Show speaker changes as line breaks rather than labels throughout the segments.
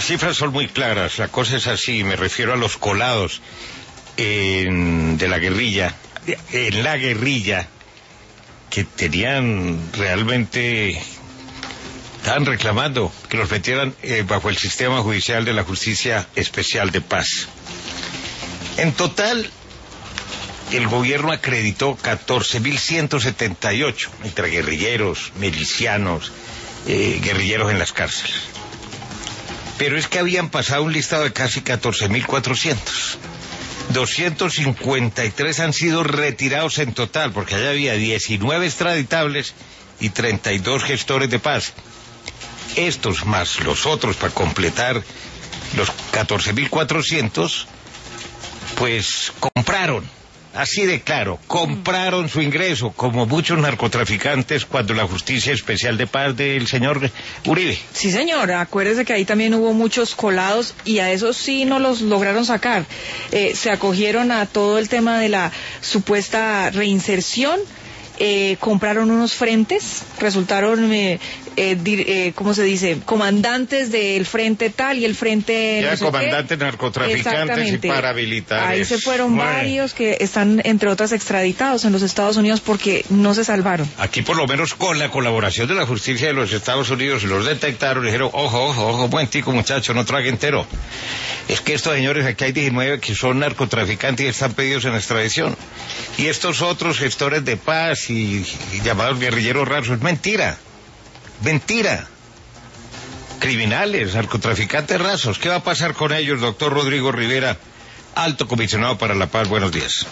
Las cifras son muy claras, la cosa es así, me refiero a los colados de la guerrilla, en la guerrilla, que estaban reclamando que los metieran bajo el sistema judicial de la Justicia Especial de Paz. En total, el gobierno acreditó 14.178 entre guerrilleros, milicianos, guerrilleros en las cárceles. Pero es que habían pasado un listado de casi 14.400. 253 han sido retirados en total, porque allá había 19 extraditables y 32 gestores de paz. Estos más los otros, para completar los 14.400, pues compraron. Así de claro, compraron su ingreso, como muchos narcotraficantes cuando la Justicia Especial de Paz del señor Uribe.
Sí, señor, acuérdese que ahí también hubo muchos colados y a esos sí no los lograron sacar. Se acogieron a todo el tema de la supuesta reinserción. Compraron unos frentes, resultaron, ¿cómo se dice? Comandantes del frente tal y el frente...
Ya, no sé comandantes qué. Narcotraficantes y paramilitares.
Ahí se fueron varios que están, entre otras, extraditados en los Estados Unidos porque no se salvaron.
Aquí, por lo menos, con la colaboración de la justicia de los Estados Unidos, los detectaron y dijeron, ojo, buen tico, muchacho, no trague entero. Es que estos señores, aquí hay 19 que son narcotraficantes y están pedidos en extradición. Y estos otros gestores de paz y llamados guerrilleros raros, es mentira. Criminales, narcotraficantes rasos. ¿Qué va a pasar con ellos, doctor Rodrigo Rivera, alto comisionado para la paz? Buenos días.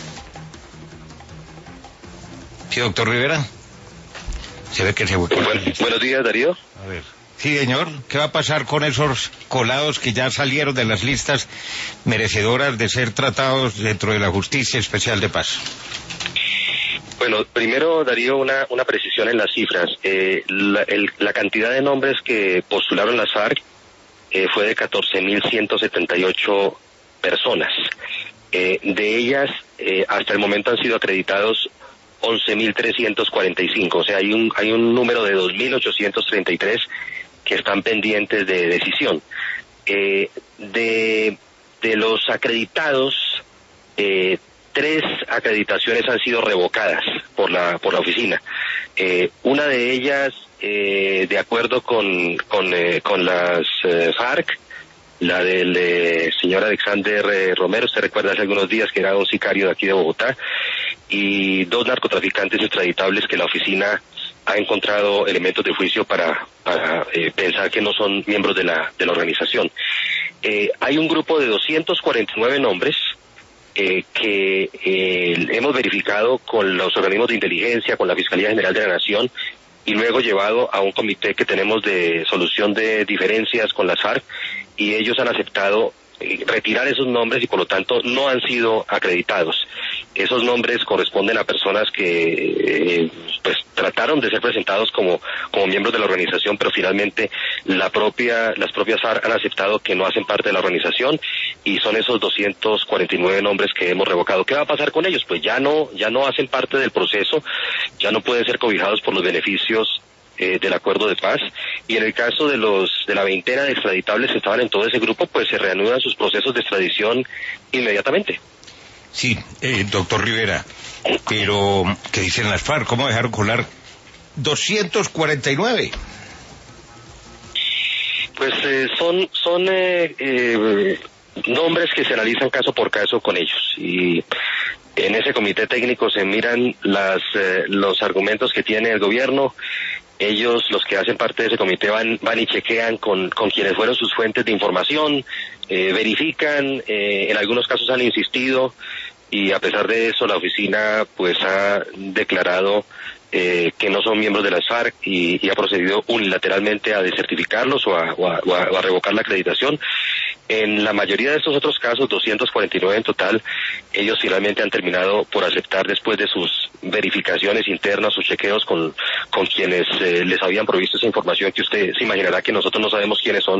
Sí, doctor Rivera. Se ve que se fue.
Buenos días, Darío.
A ver. Sí, señor. ¿Qué va a pasar con esos colados que ya salieron de las listas merecedoras de ser tratados dentro de la Justicia Especial de Paz?
Bueno, primero, Darío, una precisión en las cifras. La cantidad de nombres que postularon las FARC fue de 14.178 personas. De ellas, hasta el momento han sido acreditados 11.345. O sea, hay un número de 2.833 que están pendientes de decisión. De los acreditados, 3 acreditaciones han sido revocadas por la oficina. Una de ellas, de acuerdo con las FARC, la del señor Alexander Romero, usted recuerda hace algunos días que era un sicario de aquí de Bogotá, y 2 narcotraficantes extraditables que la oficina ha encontrado elementos de juicio para pensar que no son miembros de la organización. Hay un grupo de 249 nombres que hemos verificado con los organismos de inteligencia, con la Fiscalía General de la Nación, y luego llevado a un comité que tenemos de solución de diferencias con las FARC, y ellos han aceptado retirar esos nombres y por lo tanto no han sido acreditados. Esos nombres corresponden a personas que pues trataron de ser presentados como miembros de la organización, pero finalmente las propias FARC han aceptado que no hacen parte de la organización, y son esos 249 nombres que hemos revocado. ¿Qué va a pasar con ellos? Pues ya no hacen parte del proceso, ya no pueden ser cobijados por los beneficios del acuerdo de paz, y en el caso de la veintena de extraditables que estaban en todo ese grupo, pues se reanudan sus procesos de extradición inmediatamente.
Sí, doctor Rivera, pero ¿qué dicen las FARC? ¿Cómo dejaron colar 249?
Pues son nombres que se analizan caso por caso con ellos, y en ese comité técnico se miran los argumentos que tiene el gobierno. Ellos, los que hacen parte de ese comité, van y chequean con quienes fueron sus fuentes de información, verifican, en algunos casos han insistido, y a pesar de eso la oficina pues ha declarado que no son miembros de las FARC y ha procedido unilateralmente a desertificarlos o a revocar la acreditación. En la mayoría de estos otros casos, 249 en total, ellos finalmente han terminado por aceptar, después de sus verificaciones internas, sus chequeos con quienes les habían provisto esa información, que usted se imaginará que nosotros no sabemos quiénes son,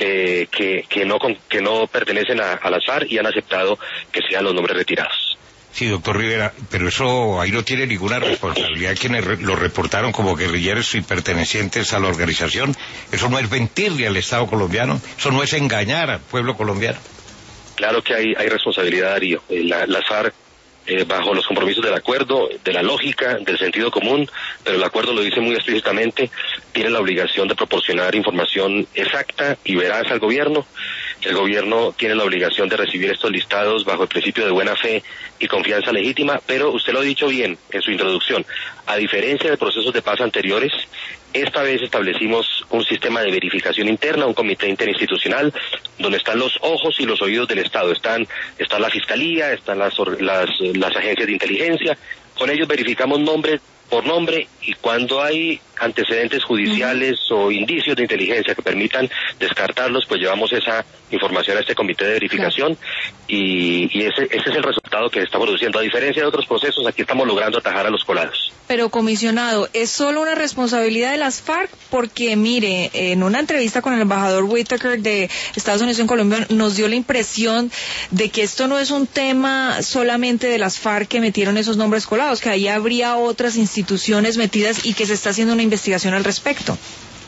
que no pertenecen a las FARC, y han aceptado que sean los nombres retirados.
Sí, doctor Rivera, pero eso ahí no tiene ninguna responsabilidad quienes lo reportaron como guerrilleros y pertenecientes a la organización. Eso no es mentirle al Estado colombiano, eso no es engañar al pueblo colombiano.
Claro que hay responsabilidad, Darío. Las FARC, bajo los compromisos del acuerdo, de la lógica, del sentido común, pero el acuerdo lo dice muy explícitamente, tiene la obligación de proporcionar información exacta y veraz al gobierno. El gobierno tiene la obligación de recibir estos listados bajo el principio de buena fe y confianza legítima, pero usted lo ha dicho bien en su introducción. A diferencia de procesos de paz anteriores, esta vez establecimos un sistema de verificación interna, un comité interinstitucional, donde están los ojos y los oídos del Estado. Está la Fiscalía, están las agencias de inteligencia. Con ellos verificamos nombre por nombre, y cuando hay antecedentes judiciales o indicios de inteligencia que permitan descartarlos, pues llevamos esa información a este comité de verificación. Claro. Y ese es el resultado que se está produciendo. A diferencia de otros procesos, aquí estamos logrando atajar a los colados.
Pero, comisionado, ¿es solo una responsabilidad de las FARC? Porque, mire, en una entrevista con el embajador Whitaker de Estados Unidos en Colombia nos dio la impresión de que esto no es un tema solamente de las FARC que metieron esos nombres colados, que ahí habría otras instituciones metidas y que se está haciendo una investigación al respecto.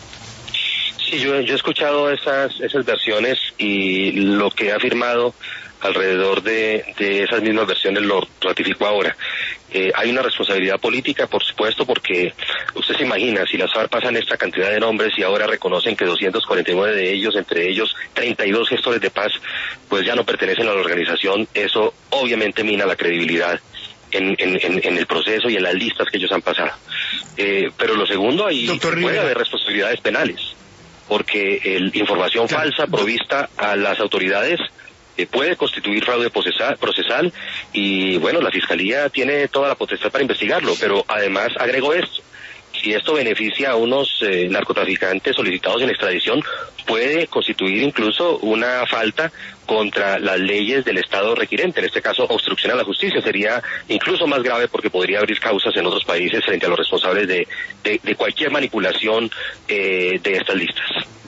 Sí, yo he escuchado esas versiones, y lo que ha afirmado alrededor de esas mismas versiones lo ratifico ahora. Hay una responsabilidad política, por supuesto, porque usted se imagina, si las FARC pasan esta cantidad de nombres y ahora reconocen que 249 de ellos, entre ellos 32 gestores de paz, pues ya no pertenecen a la organización, eso obviamente mina la credibilidad en el proceso y en las listas que ellos han pasado. Pero lo segundo, ahí puede haber responsabilidades penales, porque información falsa provista a las autoridades puede constituir fraude procesal, y bueno, la Fiscalía tiene toda la potestad para investigarlo, pero además agrego esto: si esto beneficia a unos narcotraficantes solicitados en extradición, puede constituir incluso una falta contra las leyes del Estado requirente, en este caso obstrucción a la justicia. Sería incluso más grave porque podría abrir causas en otros países frente a los responsables de cualquier manipulación de estas listas.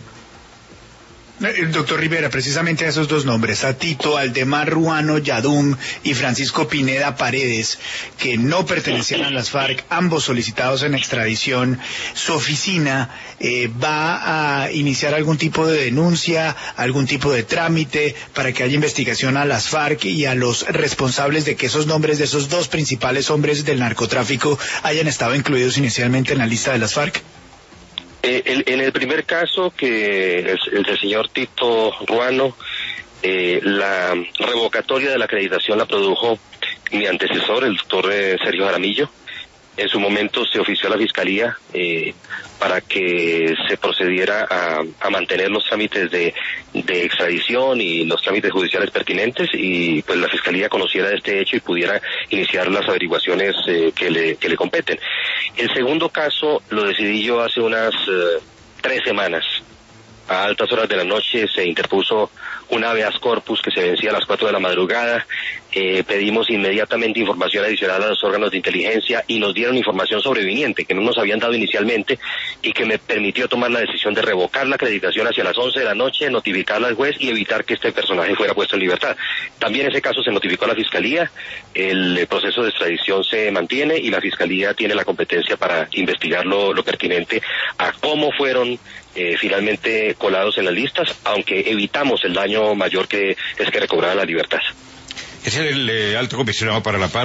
Doctor Rivera, precisamente a esos dos nombres, a Tito Aldemar Ruano Yadum y Francisco Pineda Paredes, que no pertenecían a las FARC, ambos solicitados en extradición, ¿su oficina va a iniciar algún tipo de denuncia, algún tipo de trámite para que haya investigación a las FARC y a los responsables de que esos nombres de esos dos principales hombres del narcotráfico hayan estado incluidos inicialmente en la lista de las FARC?
En el primer caso, que el del señor Tito Ruano, la revocatoria de la acreditación la produjo mi antecesor, el doctor Sergio Jaramillo. En su momento se ofició a la Fiscalía para que se procediera a mantener los trámites de extradición y los trámites judiciales pertinentes, y pues la Fiscalía conociera de este hecho y pudiera iniciar las averiguaciones que le competen. El segundo caso lo decidí yo hace unas 3 semanas. A altas horas de la noche se interpuso un habeas corpus que se vencía a las 4 de la madrugada. Pedimos inmediatamente información adicional a los órganos de inteligencia y nos dieron información sobreviniente que no nos habían dado inicialmente, y que me permitió tomar la decisión de revocar la acreditación hacia las 11 de la noche, notificarla al juez y evitar que este personaje fuera puesto en libertad. También ese caso se notificó a la Fiscalía, el proceso de extradición se mantiene y la Fiscalía tiene la competencia para investigar lo pertinente a cómo fueron finalmente colados en las listas, aunque evitamos el daño mayor que es que recobraran la libertad.
Es el alto comisionado para la paz.